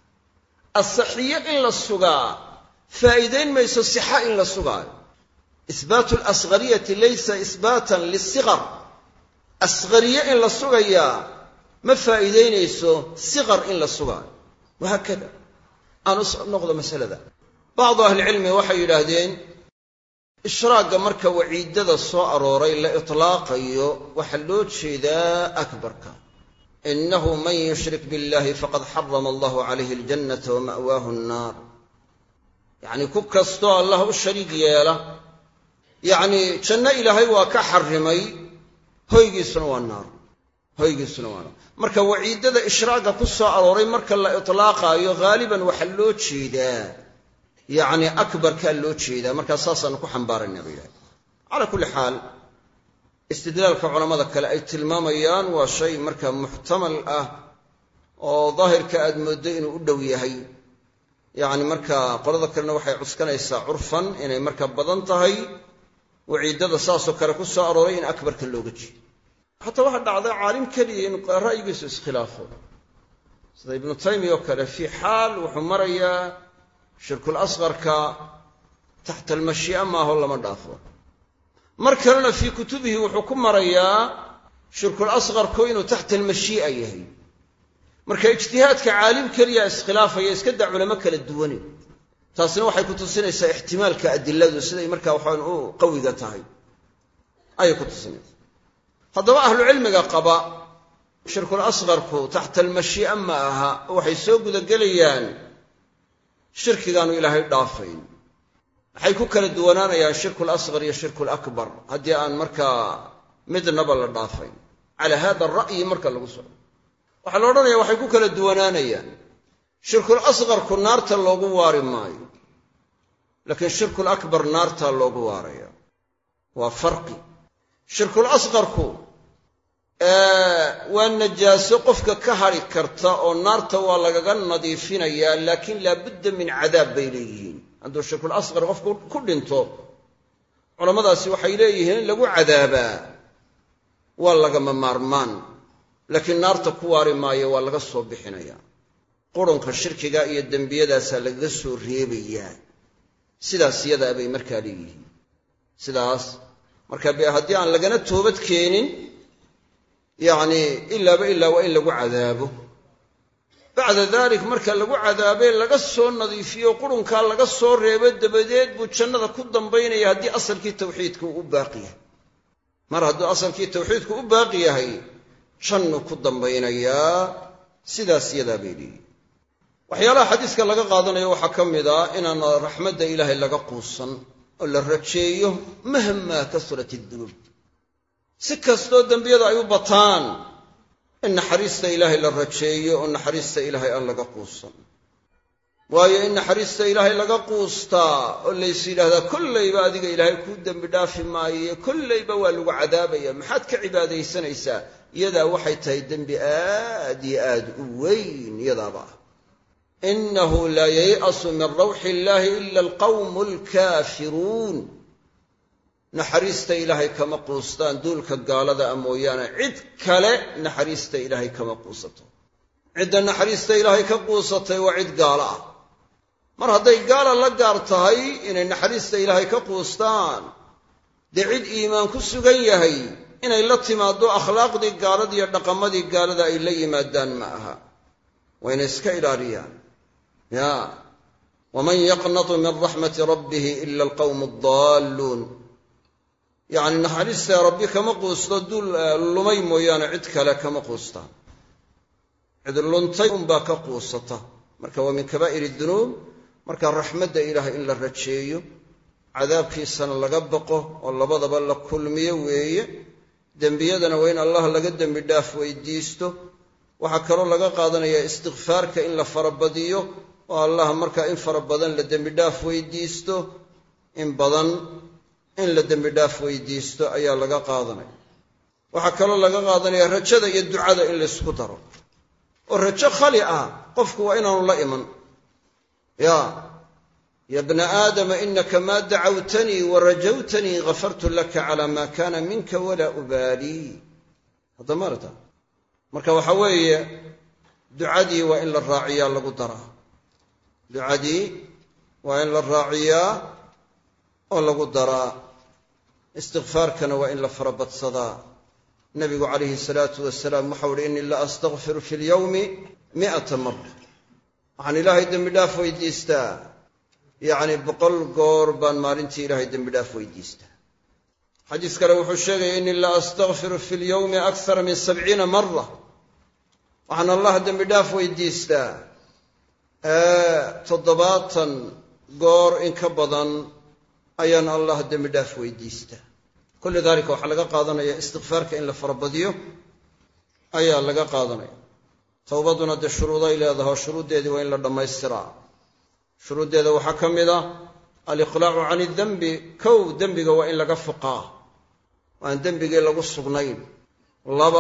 asaxiye in la sugaa faa'iidayn mayso sixa in la sugaayo. isbaatu alasgariyati laysa isbaatan lisiqar, asgariye in la sugayaa ma faa'iidaynayso siqar in la sugaayo. wahaakada aan u noqdo masalada. bacdu ahlicilmi waxay yidhaahdeen ishraagga marka waciidada soo arooray la itlaaqayo waxaa loo jeedaa akbarka. inahu man yushrik biاllahi faqad xarama allahu calayhi aljannata wama'waahu nnaar. yacni ku kastoo allah u shariig yeela, yacni janno ilaahay waa ka xarimay, hoygiisuna waa naar, hoygiisuna waa naar. marka waciidada ishraagga ku soo arooray marka la itlaaqaayo haaliban waxaa loo jeedaa yacni akbarkaa loo jeedaa. markaa saasaanu ku xambaarayna bay yidhahdeen. calaa kulli xaal istidlaalka culammada kale ay tilmaamayaan waa shay markaa muxtamal ah oo daahirka aad mooddo inuu u dhow yahay. yacni markaa qolada kalena waxay cuskanaysaa curfan inay markaa badan tahay waciidada saasoo kale ku soo arooray in akbarka looga jeedo. xataa waxaa dhacday caalim keliya in ra'yigiisu iskhilaafo, sida ibnu taymiya oo kale fii xaal wuxuu marayaa shirkul asqarka taxta almashii'a maaho lama dhaafo, mar kalena fii kutubihi wuxuu ku marayaa shirkul asqarku inuu taxta almashii'a yahay. marka ijtihaadka caalim keliya iskhilaafaya, iska daa culamo kala duwane. taasina waxay ku tusinaysaa ixtimaalka adiladu siday markaa waxaan u qawiga tahay ayay ku tusinaysaa. haddaba ahlucilmiga qaba shirkul asqarku taxta almashii'a ma aha, waxay soo gudagelayaan shirkigaanu ilaahay dhaafayn. waxay ku kala duwanaanayaan shirkul asqar iyo shirkul akbar haddii aan markaa midnaba la dhaafayn. calaa hada ra'yi marka lagu socdo waxaa la odhanaya waxay ku kala duwanaanayaan shirkul asqarku naarta loogu waari maayo, laakiin shirkul akbar naarta loogu waaraya. waa farqi. shirkul asqarku waa najaaso qofka ka hari karta oo naarta waa lagaga nadiifinayaa, laakiin laabudda min cadaab bay leeyihiin. hadduu shirkul asqar qofku ku dhinto, culammadaasi waxay leeyihiin in lagu cadaabaa waa lagama maarmaan, laakiin naarta ku waari maayo, waa laga soo bixinayaa. qurunka shirkiga iyo dembiyadaasaa lagaga soo reebayaa. sidaas yadaa bay markaa leeyihiin. sidaas marka haddii aan lagana toobad keenin, yacni ilaaba ilaa waa in lagu cadaabo. bacda dalik marka lagu cadaabee laga soo nadiifiyo qurunkaa laga soo reebo dabadeed buu jannada ku dambaynaya haddii asalkii tawxiidka uu u baaqi yahay. mar hadduu asalkii tawxiidku u baaqi yahay, jannu ku dambaynayaa. sidaas yadaa bay leeyihin. waxyaalaha xadiiska laga qaadanayo waxaa ka mid ah inaan raxmadda ilaahay laga quusan oo la rajeeyo mahmaa kasurat idunuub. si kastoo dembiyadu ay u bataan, in naxariista ilaahay la rajeeyo oo naxariista ilaahay aan laga quusan. waayo in naxariista ilaahay laga quustaa oo lays yidhaahdaa kollayba adiga ilaahay kuu dembi dhaafi maaye, kollayba waa lagu cadaabaya, maxaad ka cibaadaysanaysaa, iyadaa waxay tahay dembi aad iyo aad u weyn. iyadaaba ah inahu laa yay'asu min rawxi illaahi ila alqawmu alkaafiruun. naxariista ilaahay kama quustaan duulka gaalada a mooyaane cid kale naxariista ilaahay kama quusato. cidda naxariista ilaahay ka quusatay waa cid gaalo ah. mar hadday gaala la gaar tahay inay naxariista ilaahay ka quustaan, dee cid iimaan ku sugan yahay inay la timaaddo akhlaaqdii gaalada iyo dhaqamadii gaalada ay la yimaadaan ma aha. waa inay iska ilaaliyaan. waman yaqnatu min raxmati rabbihi ila alqawmu addaalluun. yacni naxariista rabbi kama quusto duul lumay mooyaane cid kale kama quustaan. cid luntay unbaa ka quusata marka waa min kabaa'iri dunuub marka raxmadda ilaahay in la rajeeyo cadaabkiisana laga baqo oo labadaba la kulmiyo weeye dembiyadana waa in allah laga dembi dhaaf weydiisto waxaa kaloo laga qaadanayaa istikfaarka in la farabadiyo oo allah markaa in fara badan la dembi dhaaf weydiisto in badan in la dembi dhaaf weydiisto ayaa laga qaadanaya waxaa kaloo laga qaadanaya rajada iyo ducada in laysku daro oo rajo khali ah qofku waa inaanu la iman ya bna aadama inaka maa dacawtanii warajawtanii gafartu laka calaa maa kaana minka walaa ubaalii hadda maarata marka waxa weeye ducadii waa in la raaciyaa lagu daraa ducadii waa in la raaciyaa oo lagu daraa istikfaarkana waa in la farabadsadaa nabigu calayhi salaatu wasalaam waxau uhi innii la astakfiru fi lyawmi 100 mara waxaan ilaahay dembi dhaaf weydiistaa 100 goor baan maalintii ilaahay dembi dhaaf weydiistaa xadiis kale wuxuu sheegaya innii la astakfiru fi lyawmi akthara min 70 mara waxaan allah dembi dhaaf weydiistaa 70 goor in ka badan ayaan allah dembi dhaaf weydiistaa kulli daalika waxaa laga qaadanaya istikfaarka in la farabadiyo ayaa laga qaadanaya towbaduna dee shuruuday leedahay oo shuruuddeedii waa in la dhammaystiraa shuruuddeeda waxaa ka mid ah aliqlaacu can idembi kow dembiga waa in laga fuqaa waan dembigii lagu sugnayn 2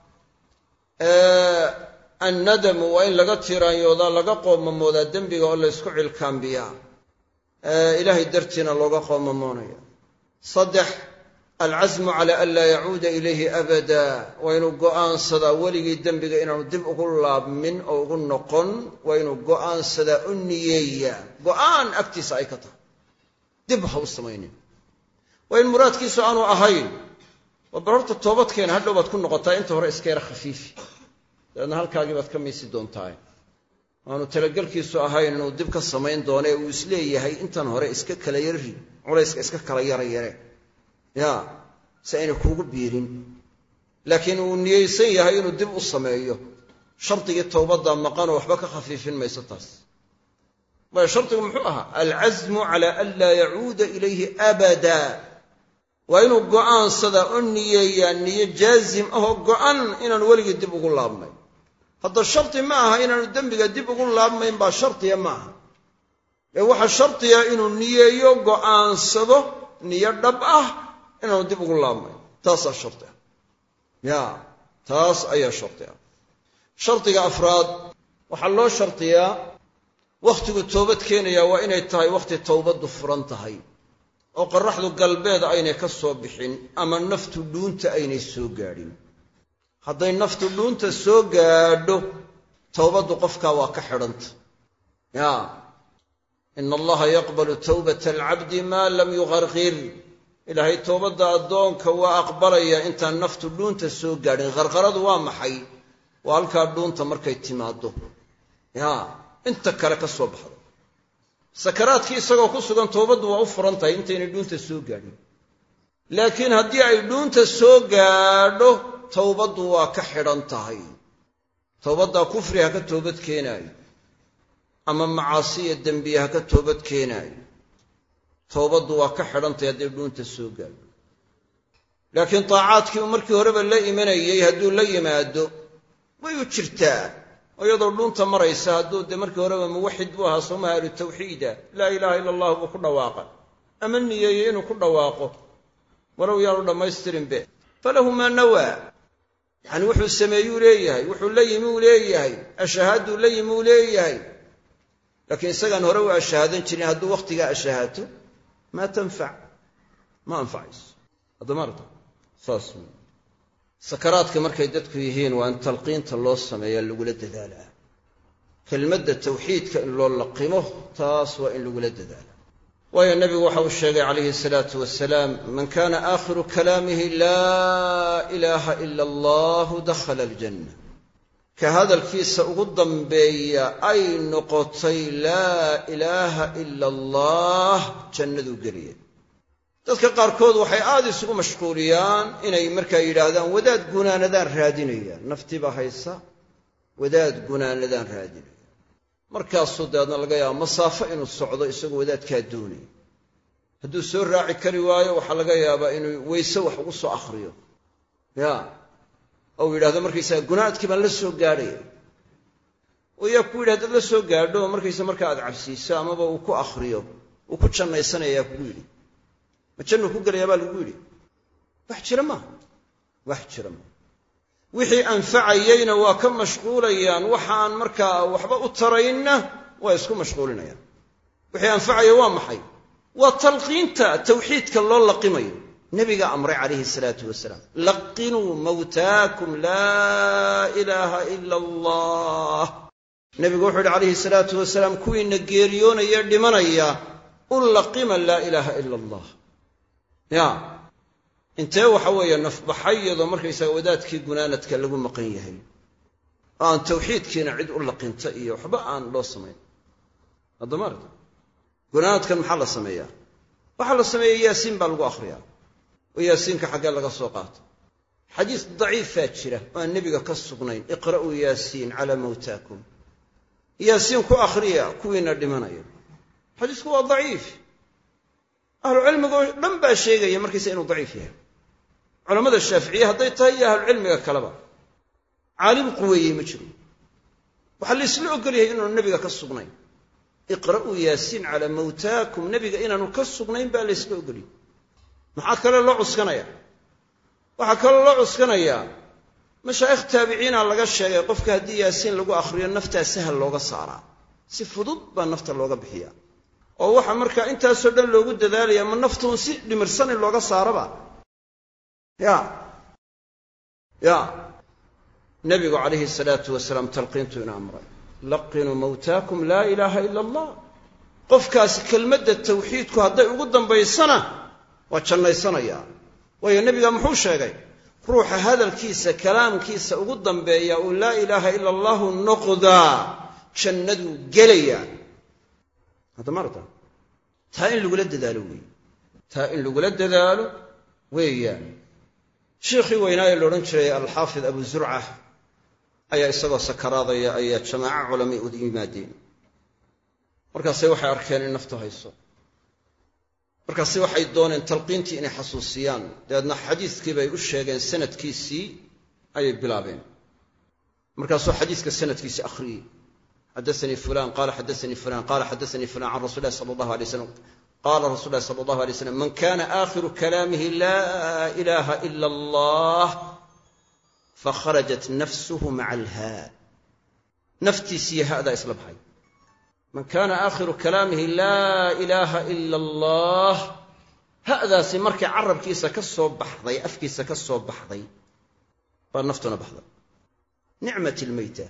annadamu waa in laga tiraanyoodaa laga qoomamoodaa dembiga oo laysku cilkaambiyaa ilaahay dartiina looga qoomamoonaya 3 alcasmu cala an laa yacuuda ilayhi abada waa inuu go'aansadaa weligii dembiga inaanu dib ugu laabmin oo ugu noqon waa inuu go'aansadaa u niyeeya go'aan agtiisa ay ka tahay dib ha u samaynin waa in muraadkiisu aanu ahayn waa bal horta toobadkeena hadhow baad ku noqotaa inta hore iska yara khafiifi dabeedna halkaagii baad ka miisi doontaa aanu talagelkiisu ahayn inuu dib ka samayn doone uu isleeyahay intan hore iska kala yarri culayska iska kala yarayare si ayna kuugu biirin laakiin uu niyeysan yahay inuu dib u sameeyo shardigii towbadda maqanoo waxba ka khafiifin mayso taas waayo shardigu muxuu ahaa alcasmu cala an laa yacuuda ilayhi abada waa inuu go'aansadaa oo niyeeyaa niyo jaazim ahoo go'an inaanu weligii dib ugu laabmayn hadda shardi ma aha inaanu dembiga dib ugu laabmayn baa shardiya ma aha ee waxaa shardiya inuu niyeeyo go'aansado niyo dhab ah inaanu dib ugu laabmayn taasaa shardi ah taas ayaa shardi ah shardiga afraad waxaa loo shardiyaa wakhtigu toobad keenayaa waa inay tahay wakhti towbaddu furan tahay oo qorraxdu galbeed aynay ka soo bixin ama naftu dhuunta aynay soo gaadhin hadday naftu dhuunta soo gaadho towbaddu qofkaa waa ka xidhanta ina allaha yaqbalu towbata alcabdi maa lam yuqarqir ilaahay toobadda addoonka waa aqbalaya intaan naftu dhuunta soo gaadhin qarqaradu waa maxay waa halkaa dhuunta markay timaaddo inta kale ka soo baxdo sakaraadkii isagoo ku sugan toobaddu waa u furan tahay intaynay dhuunta soo gaadhin laakiin haddii ay dhuunta soo gaadho towbaddu waa ka xidhan tahay towbaddaa kufri ha ka toobad keenaayo ama macaasiya dembiya ha ka toobad keenaayo towbaddu waa ka xidhantahay hadday dhuunta soo gaadho laakiin taacaadkii uu markii horeba la imanayey hadduu la yimaado way u jirtaa oo iyadoo dhuunta maraysa hadduu dee markii horeba muwaxid buu ahaa soomaha ahlu tawxiida laa ilaaha ila allah buu ku dhawaaqa ama niyeeyey inuu ku dhawaaqo walow yaanu dhammaystirinbe falahu maa nawaa yacni wuxuu sameeyuu leeyahay wuxuu la yimi uu leeyahay ashahaaduu la yimi uu leeyahay laakiin isagaan hore u ashahaadan jirin hadduu wakhtigaa ashahaato maa tanfac ma anfacayso haddamaarta saas sakaraadka markay dadku yihiin waa in talqiinta loo sameeyaa lagula dadaalaa kelmadda tawxiidka in loo laqimo taas waa in lagula dadaalaa waayo nebigu waxa uu sheegay calayhi salaatu wasalaam man kaana aakhiru kalaamihi laa ilaaha ila allahu dakhala aljanna ka hadalkiisa ugu dambeeya ay noqotay laa ilaaha ila allah jannaduu geliya dadka qaarkood waxay aad isugu mashquuliyaan inay markaa yidhaahdaan wadaad gunaanadaan raadinayaan naftiiba haysa wadaad gunaanadaan raadinaya markaasuu dabeedna laga yaaba masaafo inuu socdo isagoo wadaadkaa doonaya hadduu soo raaci kari waayo waxaa laga yaabaa inuu weyse wax ugu soo akhriyo ya ou yidhahdo markaysaga gunaadkii baan la soo gaadhaya oo yaa ku yidhi haddaad la soo gaadho markaysa markaa aad cabsiiso amaba uu ku akhriyo uu ku jannaysanaya kugu yidhi ma jannuu ku gelayaa baa lagu yidhi wax jira maaha wax jira maaha wixii anfacayeyna waa ka mashquulayaan waxaan markaa waxba u taraynna waa isku mashquulinayaan wixii anfacaya waa maxay waa talqiinta tawxiidka loo laqimayo nebiga amray calayhi salaatu wasalaam laqinuu mawtaakum laa ilaaha ila allah nebigu wuxuu yidhi calayhi salaatu wasalaam kuwiina geeriyoonaya dhimanaya u laqima laa ilaaha ila allah ya intee waxa weeye nafbaxay iyadoo markaysaga wadaadkii gunaanadka lagu maqan yahay oo aan tawxiidkiina cid u laqinta iyo waxba aan loo samayn haddama aragta gunaanadkan maxaa la sameeyaa waxaa la sameeya yaasiin baa lagu akhriyaa oo yaasiinka xaggee laga soo qaato xadiis daciifaa jira oo aan nebiga ka sugnayn iqra'uu yaasiin calaa mawtaakum yaasiin ku akhriya kuwiina dhimanaya xadiisku waa daciif ahlucilmiga dhan baa sheegaya markiisa inuu daciif yahay culammada shaaficiye hadday tahay iyo ahlucilmiga kaleba caalim quweeyey ma jiro waxaa la isla ogol yahay inaanu nebiga ka sugnayn iqra'uu yaasiin calaa mawtaakum nebiga inaanu ka sugnayn baa la ysla ogolyahy maxaa kale loo cuskanaya waxaa kaloo loo cuskanayaa mashaayikh taabiciina laga sheegay qofka haddii yaasiin lagu akhriyo naftaa sahal looga saaraa si fudud baa nafta looga bixiyaa oo waxa markaa intaasoo dhan loogu dadaalaya ma naftuun si dhimirsan in looga saaraba ya nebigu calayhi salaatu wasalaam talqiintu ina amray laqinuu mawtaakum laa ilaaha ila allah qofkaasi kelmadda tawxiidku hadday ugu dambaysana waa jannaysanayaa waayo nebiga muxuu sheegay ruuxa hadalkiisa kalaamkiisa ugu dambeeya uu laa ilaaha ila allahu noqdaa jannaduu gelayaa haddama aragta taa in lagula dadaalo weeye taa in lagula dadaalo weeyaan sheikhii weynaaye la odhan jiray alxaafid abu zurca ayaa isagoo sakaraadaya ayaa jamaaco culamay u yimaadeen markaasay waxay arkeen in naftu hayso markaase waxay dooneen talqiintii inay xasuusiyaan dabeedna xadiiskii bay u sheegeen sanadkiisii ayay bilaabeen markaasuu xadiiska sanadkiisii akhriyey xadaanii fulan qaala xadaanii fulan qaala xadaanii fulan can rasuli lahi sala allahu alay waslam qaala rasul lahi sala allahu alay waslam man kana aakhiru kalaamihi laa ilaaha ila allah fakharajat nafsuhu maca alhaa naftiisiiyo haadaa isla baxay man kaana aakhiru kalaamihi laa ilaaha ila allah ha'daasi markay carabkiisa ka soo baxday afkiisa ka soo baxday baa naftuna baxday nicmat almayta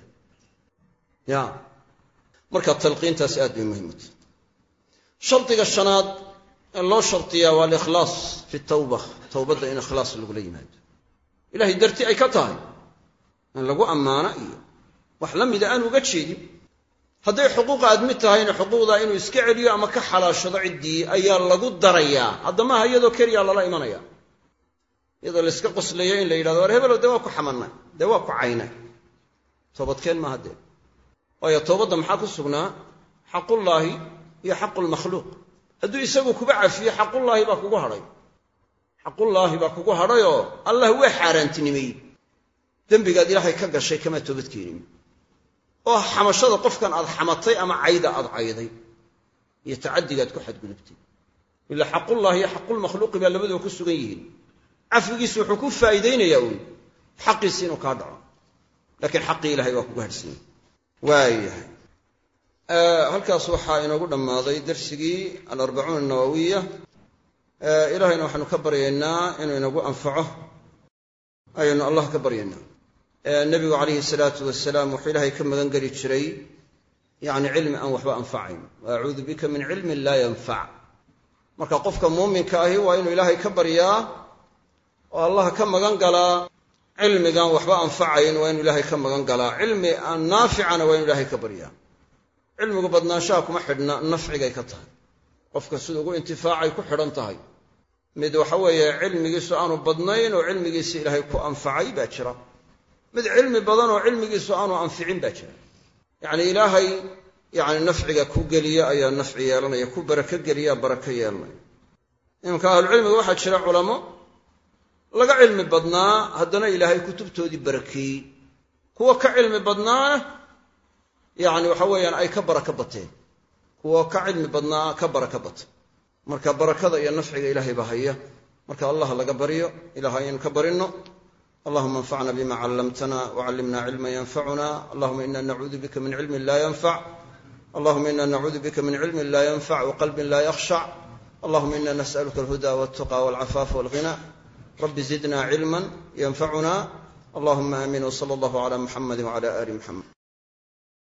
ya marka talqiintaasi aad bay muhiim u tahay shardiga shanaad ee loo shardiyaa waa alikhlaas fi tawba towbadda in ikhlaas lagula yimaado ilahay dartii ay ka tahay in lagu ammaano iyo wax la mida aan uga jeedin hadday xuquuq aadmi tahayna xuquuqdaa inuu iska celiyo ama ka xalaashado ciddii ayaa lagu darayaa haddamaha iyadoo keliya lala imanaya iyadoo la iska qoslayo in la yidhahdo war hebelo dee waa ku xamanay dee waa ku caynay toobadkeen maaha dee waayo toobadda maxaa ku sugnaa xaqullaahi iyo xaqulmakhluuq hadduu isagu kuba cafiyo xaqullaahi baa kugu hadhay xaqullaahi baa kugu hadhayoo allah waa xaaraantinimeeyey dembigaad ilaahay ka gashay kamaa toobadkeenin oo xamashada qofkan aad xamatay ama cayda aad cayday iyo tacadigaad ku xadgudubtay ilaa xaqullaahi iyo xaqulmakhluuqi baa labaduba ku sugan yihiin cafigiisu wuxuu ku faa'iidaynayaa uun xaqiisi inuu kaa dhaco laakiin xaqii ilahay waa kugu hadhsanyay waayahay halkaas waxaa inoogu dhammaaday darsigii alarbacuun annawawiya ilahayna waxaanu ka baryaynaa inuu inagu anfaco ayaynu allah ka baryaynaa nebigu calayhi salaatu wasalaam wuxuu ilaahay ka magan geli jiray yacni cilmi aan waxba anfacayn wa acuudu bika min cilmin laa yanfac marka qofka muuminka ahi waa inuu ilaahay ka baryaa oo allah ka magan galaa cilmigaan waxba anfacayn waa inuu ilaahay ka magan galaa cilmi aan naaficana waa inu ilaahay ka baryaa cilmigu badnaanshaha kuma xidhna nafcigay ka tahay qofka sida ugu intifaacay ku xidhan tahay mid waxa weeye cilmigiisu aanu badnayn oo cilmigiisi ilaahay ku anfacay baa jira mid cilmi badan oo cilmigiisu aanu anficin baa jira yacni ilaahay yacni nafciga ku geliya ayaa nafci yeelanaya ku barako geliya barako yeelanaya imanka ahlucilmiga waxaa jira culamo laga cilmi badnaa haddana ilaahay kutubtoodii barakeeyey kuwa ka cilmi badnaana yacni waxa weeyaan ay ka barako bateen kuwa ka cilmi badnaa ka barako bata marka barakada iyo nafciga ilaahay baa haya marka allah laga baryo ilaahay aynu ka barinno اللهم انفعنا بما علمتنا وعلمنا علما ينفعنا اللهم إنا نعوذ بك من علم لا ينفع اللهم إنا نعوذ بك من علم لا ينفع وقلب لا يخشع اللهم إنا نسألك الهدى والتقى والعفاف والغنى رب زدنا علما ينفعنا اللهم آمين وصلى الله على محمد وعلى آل محمد